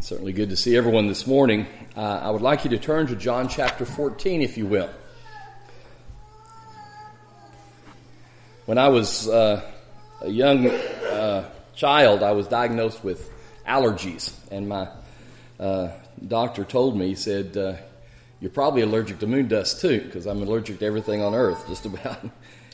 Certainly good to see everyone this morning. I would like you to turn to John chapter 14, if you will. When I was a young child, I was diagnosed with allergies, and my doctor told me, he said, you're probably allergic to moon dust too, because I'm allergic to everything on earth, just about.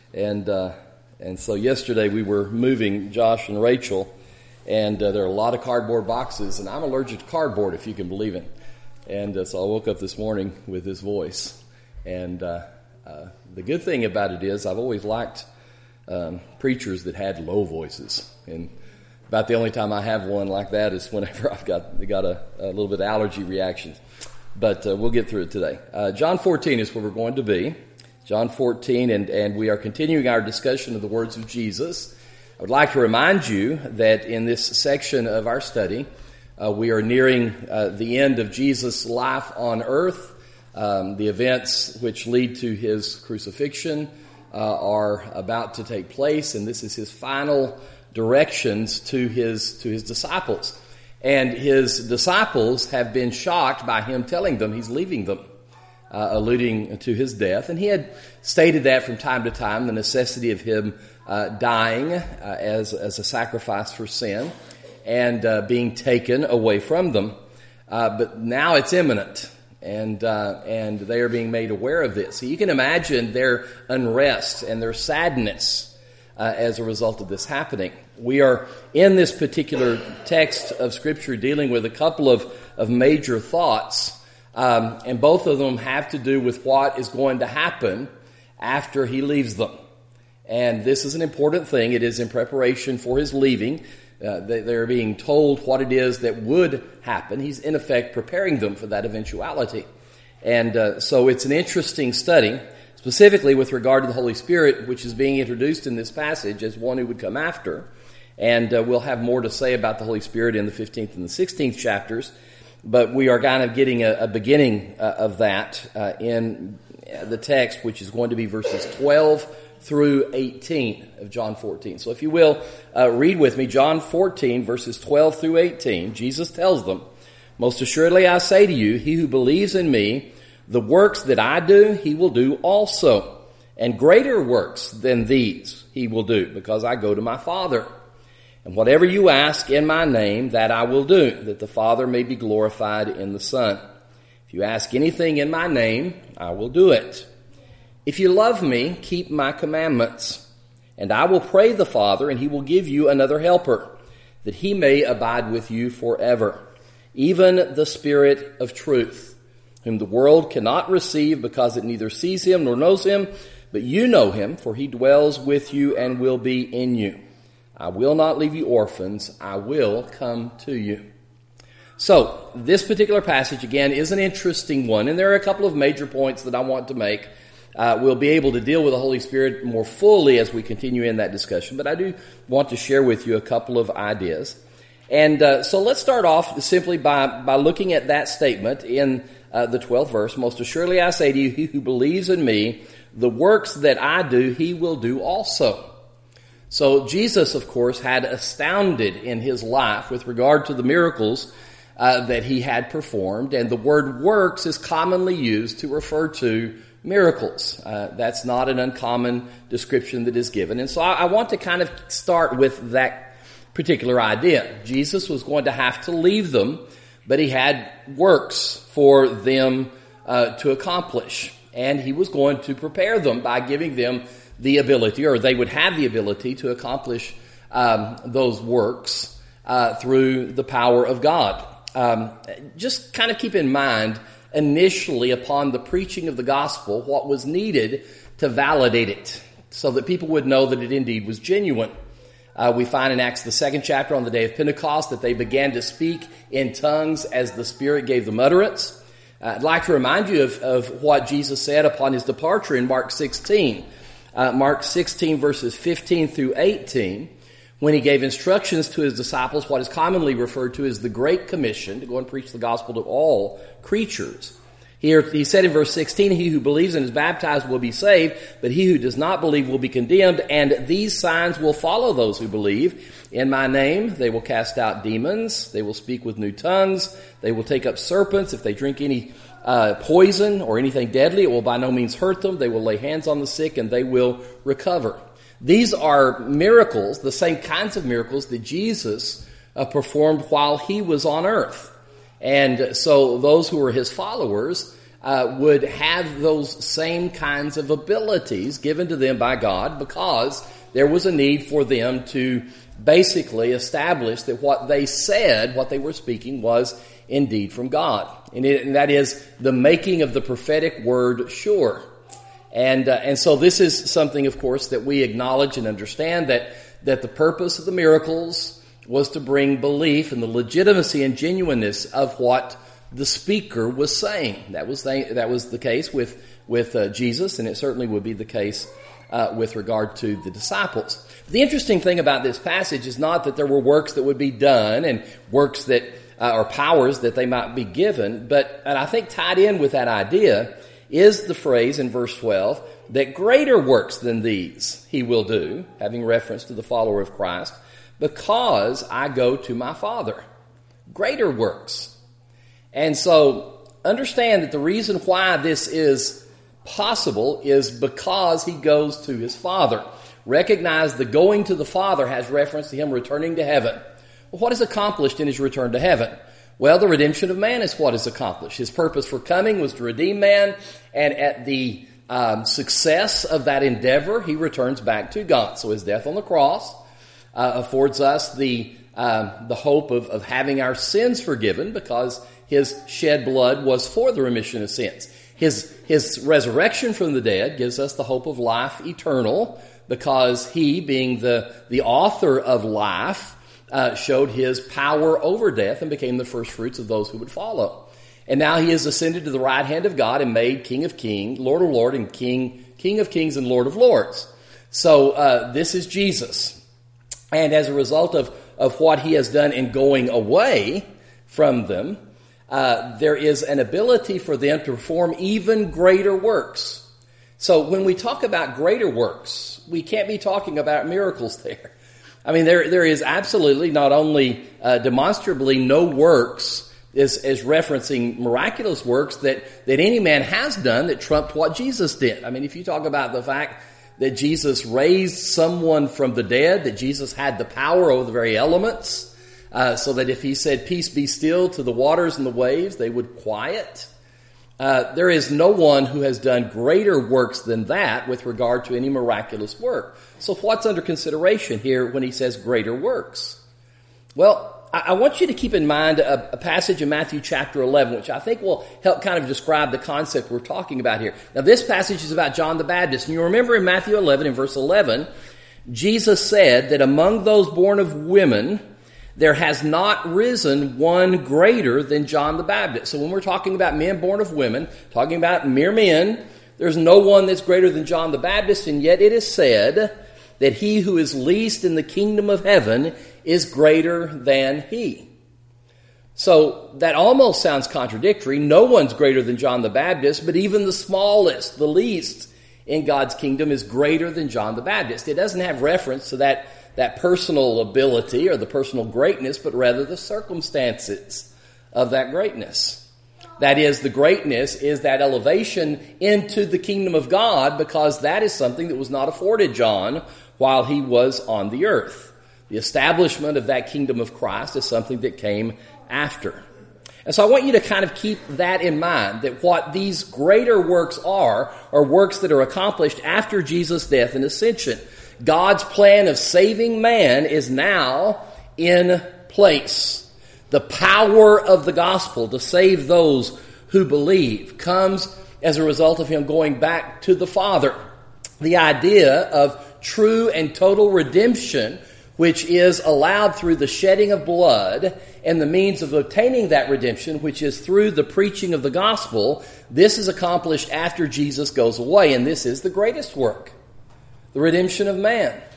And so yesterday we were moving, Josh and Rachel, and there are a lot of cardboard boxes, and I'm allergic to cardboard, if you can believe it. And so I woke up this morning with this voice. And the good thing about it is I've always liked preachers that had low voices. And about the only time I have one like that is whenever I've got a little bit of allergy reactions. But we'll get through it today. John 14 is where we're going to be. John 14, and we are continuing our discussion of the words of Jesus. I would like to remind you that in this section of our study, we are nearing the end of Jesus' life on earth. The events which lead to his crucifixion are about to take place, and this is his final directions to his disciples. And his disciples have been shocked by him telling them he's leaving them, alluding to his death. And he had stated that from time to time, the necessity of him dying as a sacrifice for sin and being taken away from them. But now it's imminent, and they are being made aware of this. So you can imagine their unrest and their sadness as a result of this happening. We are in this particular text of Scripture dealing with a couple of major thoughts, and both of them have to do with what is going to happen after he leaves them. And this is an important thing. It is in preparation for his leaving. They're being told what it is that would happen. He's, in effect, preparing them for that eventuality. And so it's an interesting study, specifically with regard to the Holy Spirit, which is being introduced in this passage as one who would come after. And we'll have more to say about the Holy Spirit in the 15th and the 16th chapters. But we are kind of getting a beginning of that in the text, which is going to be verses 12 through 18 of John 14. So if you will, read with me John 14, verses 12 through 18. Jesus tells them, "Most assuredly I say to you, he who believes in me, the works that I do, he will do also. And greater works than these he will do, because I go to my Father. And whatever you ask in my name, that I will do, that the Father may be glorified in the Son. If you ask anything in my name, I will do it. If you love me, keep my commandments. And I will pray the Father, and he will give you another helper, that he may abide with you forever, even the Spirit of truth, whom the world cannot receive because it neither sees him nor knows him, but you know him, for he dwells with you and will be in you. I will not leave you orphans, I will come to you." So, this particular passage, again, is an interesting one, and there are a couple of major points that I want to make. We'll be able to deal with the Holy Spirit more fully as we continue in that discussion, but I do want to share with you a couple of ideas. And so let's start off simply by looking at that statement in the 12th verse. "Most assuredly I say to you, he who believes in me, the works that I do, he will do also." So Jesus, of course, had astounded in his life with regard to the miracles that he had performed, and the word works is commonly used to refer to miracles. That's not an uncommon description that is given. And so I want to kind of start with that particular idea. Jesus was going to have to leave them, but he had works for them to accomplish. And he was going to prepare them by giving them the ability, or they would have the ability to accomplish those works through the power of God. Just kind of keep in mind, initially upon the preaching of the gospel, what was needed to validate it, so that people would know that it indeed was genuine. We find in Acts the 2nd chapter on the day of Pentecost that they began to speak in tongues as the Spirit gave them utterance. I'd like to remind you of what Jesus said upon his departure in Mark 16. Mark 16 verses 15 through 18, when he gave instructions to his disciples, what is commonly referred to as the Great Commission, to go and preach the gospel to all creatures. Here he said in verse 16, he who believes and is baptized will be saved, but he who does not believe will be condemned, and these signs will follow those who believe. In my name they will cast out demons, they will speak with new tongues, they will take up serpents. If they drink any poison or anything deadly, it will by no means hurt them. They will lay hands on the sick and they will recover. These are miracles, the same kinds of miracles that Jesus performed while he was on earth. And so those who were his followers would have those same kinds of abilities given to them by God, because there was a need for them to basically establish that what they said, what they were speaking, was indeed from God. And that is the making of the prophetic word sure. And so this is something, of course, that we acknowledge and understand, that the purpose of the miracles was to bring belief in the legitimacy and genuineness of what the speaker was saying. That was the case with Jesus, and it certainly would be the case with regard to the disciples. The interesting thing about this passage is not that there were works that would be done and works that or powers that they might be given, but, and I think tied in with that idea is the phrase in verse 12, that greater works than these he will do, having reference to the follower of Christ, because I go to my Father. Greater works. And so understand that the reason why this is possible is because he goes to his Father. Recognize the going to the Father has reference to him returning to heaven. Well, what is accomplished in his return to heaven? Well, the redemption of man is what is accomplished. His purpose for coming was to redeem man, and at the success of that endeavor, he returns back to God. So his death on the cross affords us the hope of having our sins forgiven, because his shed blood was for the remission of sins. His resurrection from the dead gives us the hope of life eternal, because he, being the author of life, showed his power over death and became the first fruits of those who would follow. And now he has ascended to the right hand of God and made King of Kings, Lord of Lords, and King of Kings and Lord of Lords. So this is Jesus. And as a result of what he has done in going away from them, there is an ability for them to perform even greater works. So when we talk about greater works, we can't be talking about miracles there. I mean, there is absolutely not only demonstrably no works as referencing miraculous works that any man has done that trumped what Jesus did. I mean, if you talk about the fact that Jesus raised someone from the dead, that Jesus had the power over the very elements, so that if he said, "Peace be still," to the waters and the waves, they would quiet. There is no one who has done greater works than that with regard to any miraculous work. So what's under consideration here when he says greater works? Well, I want you to keep in mind a passage in Matthew chapter 11, which I think will help kind of describe the concept we're talking about here. Now, this passage is about John the Baptist. And you remember in Matthew 11, in verse 11, Jesus said that among those born of women, there has not risen one greater than John the Baptist. So when we're talking about men born of women, talking about mere men, there's no one that's greater than John the Baptist, and yet it is said that he who is least in the kingdom of heaven is greater than he. So that almost sounds contradictory. No one's greater than John the Baptist, but even the smallest, the least in God's kingdom is greater than John the Baptist. It doesn't have reference to that personal ability or the personal greatness, but rather the circumstances of that greatness. That is, the greatness is that elevation into the kingdom of God, because that is something that was not afforded John while he was on the earth. The establishment of that kingdom of Christ is something that came after. And so I want you to kind of keep that in mind, that what these greater works are works that are accomplished after Jesus' death and ascension. God's plan of saving man is now in place. The power of the gospel to save those who believe comes as a result of him going back to the Father. The idea of true and total redemption, which is allowed through the shedding of blood, and the means of obtaining that redemption, which is through the preaching of the gospel, this is accomplished after Jesus goes away, and this is the greatest work, the redemption of man.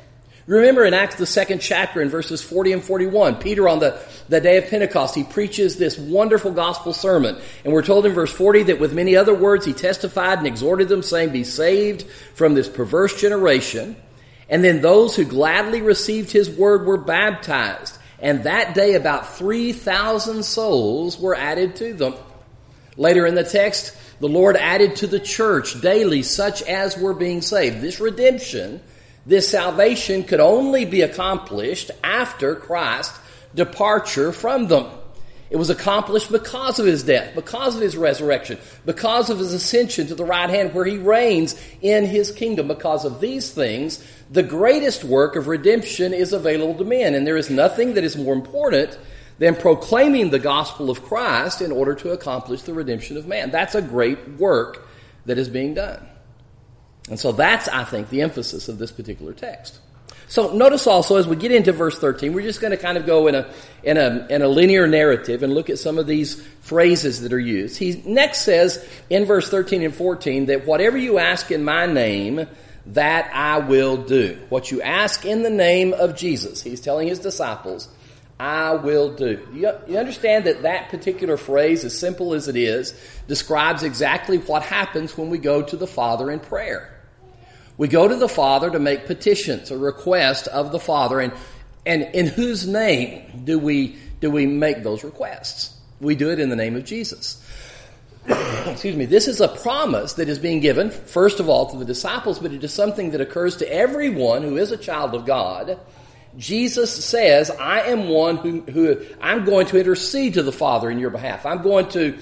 Remember in Acts, the 2nd chapter, in verses 40 and 41, Peter on the day of Pentecost, he preaches this wonderful gospel sermon. And we're told in verse 40 that with many other words he testified and exhorted them, saying, "Be saved from this perverse generation." And then those who gladly received his word were baptized. And that day about 3,000 souls were added to them. Later in the text, the Lord added to the church daily such as were being saved. This redemption, this salvation could only be accomplished after Christ's departure from them. It was accomplished because of his death, because of his resurrection, because of his ascension to the right hand where he reigns in his kingdom. Because of these things, the greatest work of redemption is available to men. And there is nothing that is more important than proclaiming the gospel of Christ in order to accomplish the redemption of man. That's a great work that is being done. And so that's, I think, the emphasis of this particular text. So notice also as we get into verse 13, we're just going to kind of go in a linear narrative and look at some of these phrases that are used. He next says in verse 13 and 14 that whatever you ask in my name, that I will do. What you ask in the name of Jesus, he's telling his disciples, I will do. You understand that particular phrase, as simple as it is, describes exactly what happens when we go to the Father in prayer. We go to the Father to make petitions, a request of the Father, and in whose name do we make those requests? We do it in the name of Jesus. Excuse me. This is a promise that is being given, first of all, to the disciples, but it is something that occurs to everyone who is a child of God. Jesus says, I am one who I'm going to intercede to the Father in your behalf. I'm going to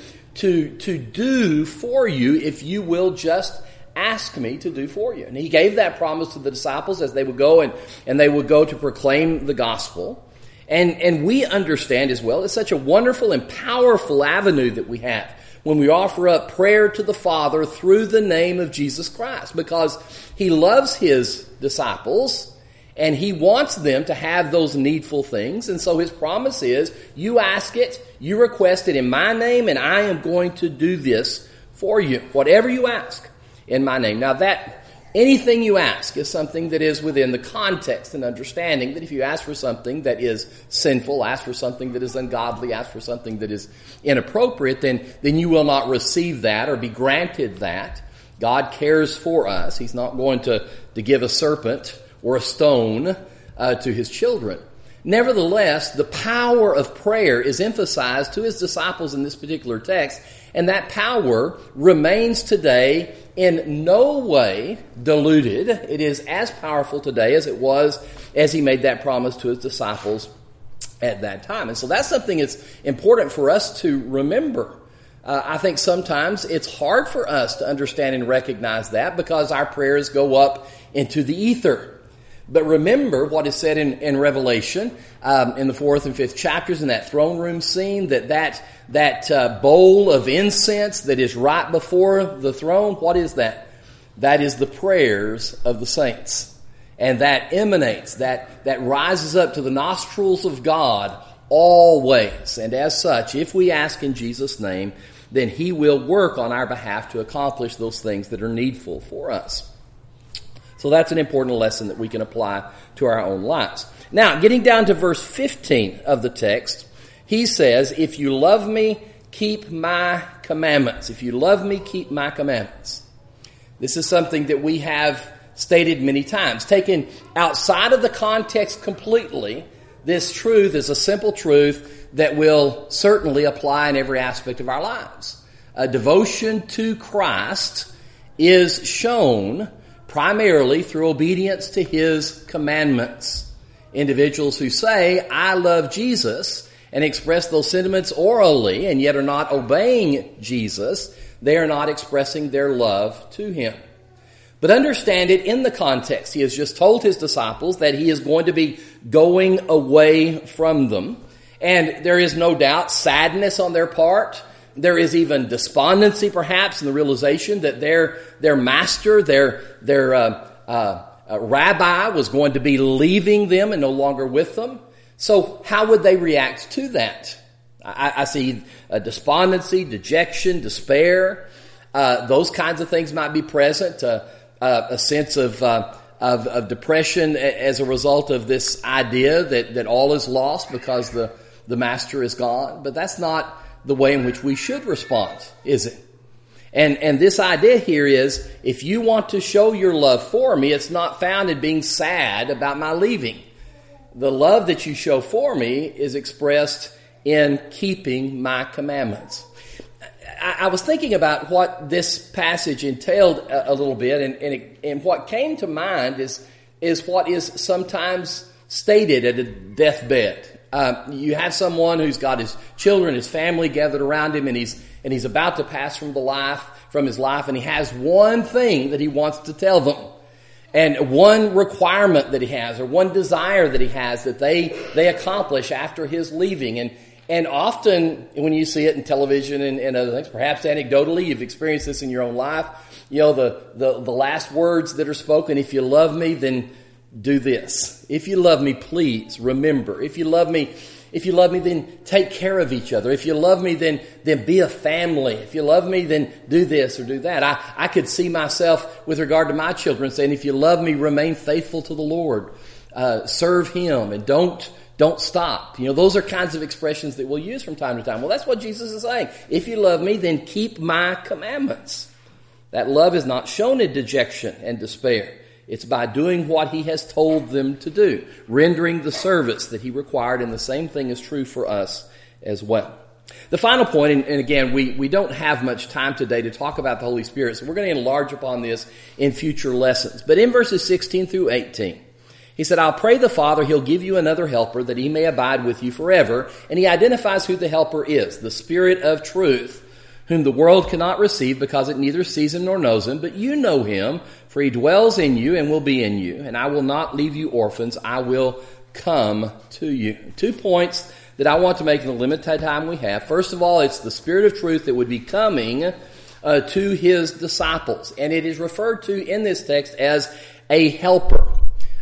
do for you if you will just ask me to do for you. And he gave that promise to the disciples as they would go and they would go to proclaim the gospel. And we understand as well, it's such a wonderful and powerful avenue that we have when we offer up prayer to the Father through the name of Jesus Christ, because he loves his disciples and he wants them to have those needful things. And so his promise is, you ask it, you request it in my name, and I am going to do this for you. Whatever you ask in my name. Now that anything you ask is something that is within the context and understanding that if you ask for something that is sinful, ask for something that is ungodly, ask for something that is inappropriate, then you will not receive that or be granted that. God cares for us. He's not going to give a serpent or a stone to his children. Nevertheless, the power of prayer is emphasized to his disciples in this particular text, and that power remains today in no way diluted. It is as powerful today as it was as he made that promise to his disciples at that time. And so that's something that's important for us to remember. I think sometimes it's hard for us to understand and recognize that because our prayers go up into the ether. But remember what is said in Revelation, in the 4th and 5th chapters, in that throne room scene, that bowl of incense that is right before the throne, what is that? That is the prayers of the saints. And that emanates, that rises up to the nostrils of God always. And as such, if we ask in Jesus' name, then he will work on our behalf to accomplish those things that are needful for us. So that's an important lesson that we can apply to our own lives. Now, getting down to verse 15 of the text, he says, if you love me, keep my commandments. If you love me, keep my commandments. This is something that we have stated many times. Taken outside of the context completely, this truth is a simple truth that will certainly apply in every aspect of our lives. A devotion to Christ is shown primarily through obedience to his commandments. Individuals who say, I love Jesus, and express those sentiments orally and yet are not obeying Jesus, they are not expressing their love to him. But understand it in the context. He has just told his disciples that he is going to be going away from them. And there is no doubt sadness on their part. There is even despondency, perhaps, in the realization that their master, their rabbi, was going to be leaving them and no longer with them. So how would they react to that? I see despondency, dejection, despair. Those kinds of things might be present. A sense of of depression as a result of this idea that all is lost because the master is gone. But that's not the way in which we should respond, is it? And this idea here is, if you want to show your love for me, it's not found in being sad about my leaving. The love that you show for me is expressed in keeping my commandments. I was thinking about what this passage entailed a little bit, and what came to mind is what is sometimes stated at a deathbed. You have someone who's got his children, his family gathered around him, and he's about to pass from his life, and he has one thing that he wants to tell them, and one requirement that he has, or one desire that he has that they accomplish after his leaving. And often when you see it in television and other things, perhaps anecdotally, you've experienced this in your own life. You know, the last words that are spoken: if you love me, then do this. If you love me, please remember. If you love me, then take care of each other. If you love me, then be a family. If you love me, then do this or do that. I could see myself with regard to my children saying, if you love me, remain faithful to the Lord. Serve Him and don't stop. You know, those are kinds of expressions that we'll use from time to time. Well, that's what Jesus is saying. If you love me, then keep my commandments. That love is not shown in dejection and despair. It's by doing what He has told them to do, rendering the service that He required, and the same thing is true for us as well. The final point, and again, we don't have much time today to talk about the Holy Spirit, so we're going to enlarge upon this in future lessons. But in verses 16 through 18, He said, I'll pray the Father, He'll give you another helper that He may abide with you forever. And He identifies who the helper is, the Spirit of truth, whom the world cannot receive because it neither sees Him nor knows Him. But you know Him, for He dwells in you and will be in you. And I will not leave you orphans. I will come to you. 2 points that I want to make in the limited time we have. First of all, it's the Spirit of truth that would be coming to His disciples. And it is referred to in this text as a helper.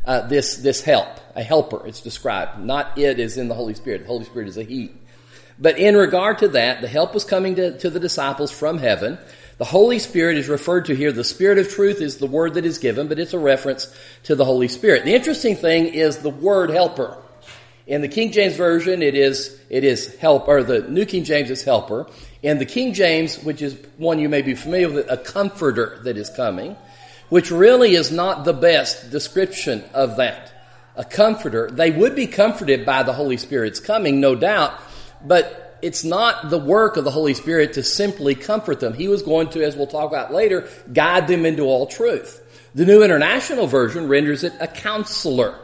This help, a helper, it's described. Not it is in the Holy Spirit. The Holy Spirit is a He. But in regard to that, the help was coming to the disciples from heaven. The Holy Spirit is referred to here. The Spirit of truth is the word that is given, but it's a reference to the Holy Spirit. The interesting thing is the word helper. In the King James Version, it is help, or the New King James is helper. In the King James, which is one you may be familiar with, a comforter that is coming, which really is not the best description of that. A comforter. They would be comforted by the Holy Spirit's coming, no doubt, but it's not the work of the Holy Spirit to simply comfort them. He was going to, as we'll talk about later, guide them into all truth. The New International Version renders it a counselor,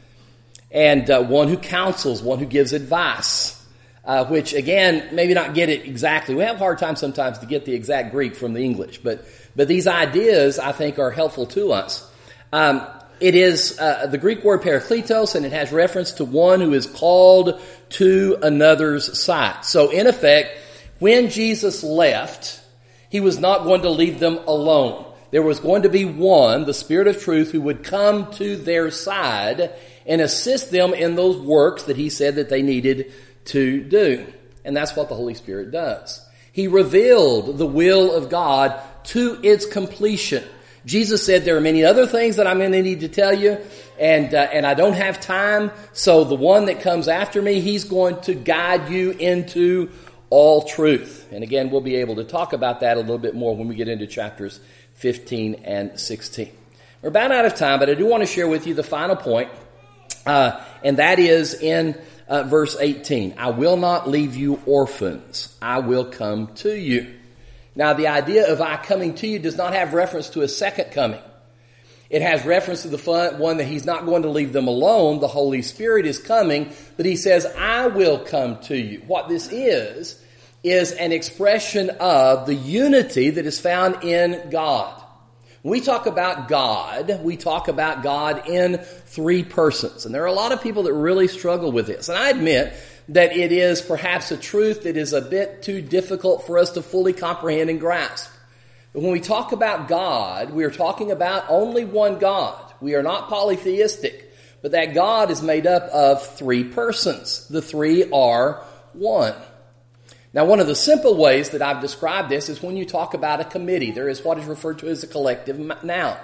and one who counsels, one who gives advice, which again, maybe not get it exactly. We have a hard time sometimes to get the exact Greek from the English, but these ideas, I think, are helpful to us. It is the Greek word parakletos, and it has reference to one who is called to another's side. So, in effect, when Jesus left, He was not going to leave them alone. There was going to be one, the Spirit of truth, who would come to their side and assist them in those works that He said that they needed to do. And that's what the Holy Spirit does. He revealed the will of God to its completion. Jesus said, there are many other things that I'm going to need to tell you, and I don't have time, so the one that comes after me, He's going to guide you into all truth. And again, we'll be able to talk about that a little bit more when we get into chapters 15 and 16. We're about out of time, but I do want to share with you the final point, and that is in verse 18. I will not leave you orphans. I will come to you. Now, the idea of I coming to you does not have reference to a second coming. It has reference to the one that He's not going to leave them alone. The Holy Spirit is coming, but He says, I will come to you. What this is an expression of the unity that is found in God. When we talk about God, we talk about God in 3 persons. And there are a lot of people that really struggle with this. And I admit that it is perhaps a truth that is a bit too difficult for us to fully comprehend and grasp. But when we talk about God, we are talking about only one God. We are not polytheistic, but that God is made up of 3 persons. The 3 are one. Now, one of the simple ways that I've described this is when you talk about a committee. There is what is referred to as a collective noun.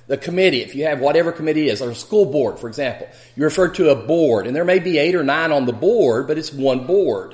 The committee, if you have whatever committee it is, or a school board, for example, you refer to a board, and there may be 8 or 9 on the board, but it's one board.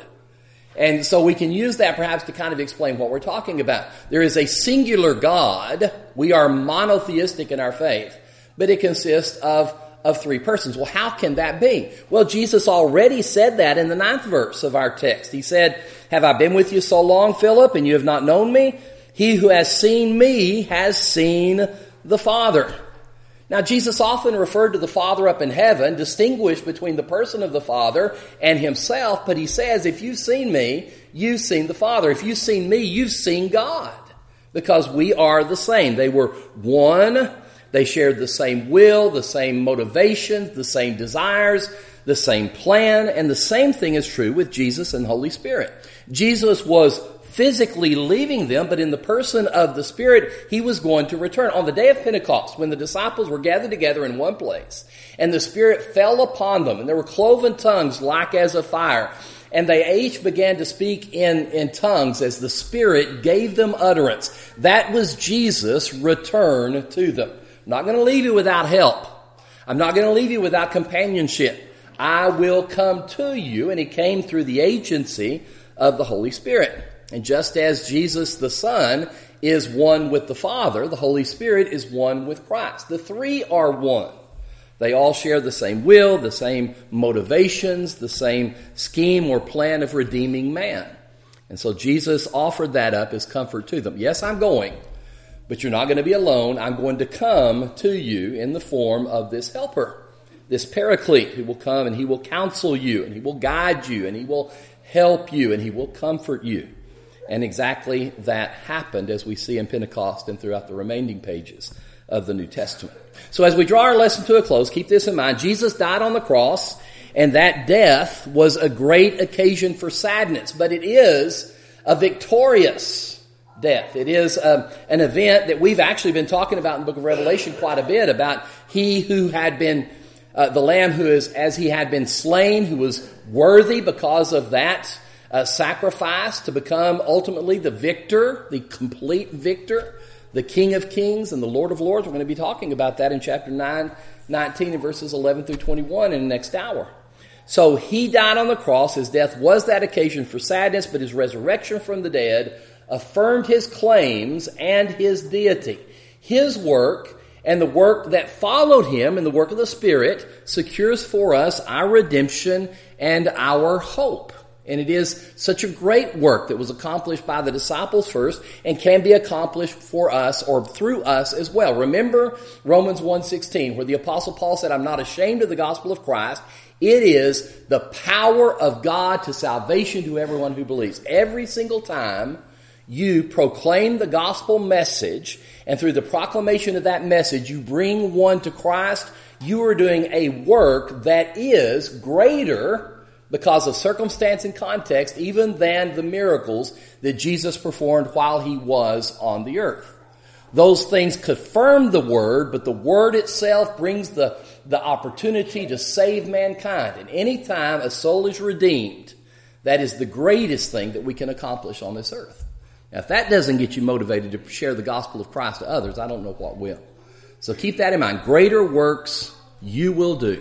And so we can use that perhaps to kind of explain what we're talking about. There is a singular God. We are monotheistic in our faith, but it consists of 3 persons. Well, how can that be? Well, Jesus already said that in the 9th verse of our text. He said, "Have I been with you so long, Philip, and you have not known me? He who has seen me has seen the Father." Now, Jesus often referred to the Father up in heaven, distinguished between the person of the Father and himself, but he says, if you've seen me, you've seen the Father. If you've seen me, you've seen God, because we are the same. They were one. They shared the same will, the same motivations, the same desires, the same plan, and the same thing is true with Jesus and the Holy Spirit. Jesus was physically leaving them, but in the person of the Spirit, he was going to return. On the day of Pentecost, when the disciples were gathered together in one place, and the Spirit fell upon them, and there were cloven tongues like as of fire, and they each began to speak in tongues as the Spirit gave them utterance. That was Jesus' return to them. I'm not going to leave you without help. I'm not going to leave you without companionship. I will come to you, and he came through the agency of the Holy Spirit. And just as Jesus the Son is one with the Father, the Holy Spirit is one with Christ. The 3 are one. They all share the same will, the same motivations, the same scheme or plan of redeeming man. And so Jesus offered that up as comfort to them. Yes, I'm going, but you're not going to be alone. I'm going to come to you in the form of this helper, this paraclete who will come and he will counsel you and he will guide you and he will help you and he will comfort you. And exactly that happened as we see in Pentecost and throughout the remaining pages of the New Testament. So as we draw our lesson to a close, keep this in mind. Jesus died on the cross, and that death was a great occasion for sadness, but it is a victorious death. It is an event that we've actually been talking about in the book of Revelation quite a bit, about he who had been, the Lamb who is, as he had been slain, who was worthy because of that sacrifice to become ultimately the victor, the complete victor, the King of Kings and the Lord of Lords. We're going to be talking about that in chapter 19 and verses 11 through 21 in the next hour. So he died on the cross. His death was that occasion for sadness, but his resurrection from the dead affirmed his claims and his deity. His work and the work that followed him and the work of the Spirit secures for us our redemption and our hope. And it is such a great work that was accomplished by the disciples first and can be accomplished for us or through us as well. Remember Romans 1:16, where the Apostle Paul said, "I'm not ashamed of the gospel of Christ. It is the power of God to salvation to everyone who believes." Every single time you proclaim the gospel message, and through the proclamation of that message, you bring one to Christ, you are doing a work that is greater because of circumstance and context, even than the miracles that Jesus performed while he was on the earth. Those things confirm the word, but the word itself brings the opportunity to save mankind. And any time a soul is redeemed, that is the greatest thing that we can accomplish on this earth. Now, if that doesn't get you motivated to share the gospel of Christ to others, I don't know what will. So keep that in mind. Greater works you will do.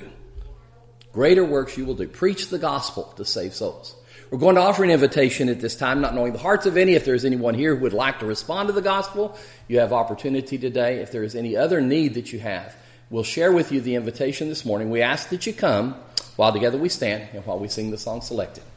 Greater works you will do. Preach the gospel to save souls. We're going to offer an invitation at this time, not knowing the hearts of any. If there's anyone here who would like to respond to the gospel, you have opportunity today. If there is any other need that you have, we'll share with you the invitation this morning. We ask that you come while together we stand and while we sing the song selected.